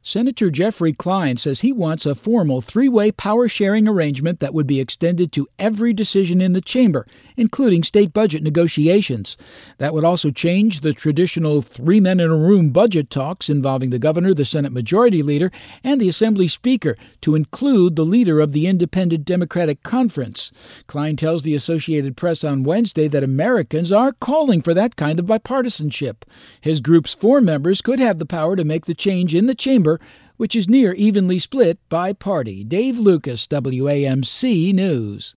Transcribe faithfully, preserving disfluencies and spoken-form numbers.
Senator Jeffrey Klein says he wants a formal three-way power-sharing arrangement that would be extended to every decision in the chamber, including state budget negotiations. That would also change the traditional three-men-in-a-room budget talks involving the governor, the Senate Majority Leader, and the Assembly Speaker to include the leader of the Independent Democratic Conference. Klein tells the Associated Press on Wednesday that Americans are calling for that kind of bipartisanship. His group's four members could have the power to make the change in the chamber, which is near evenly split by party. Dave Lucas, W A M C News.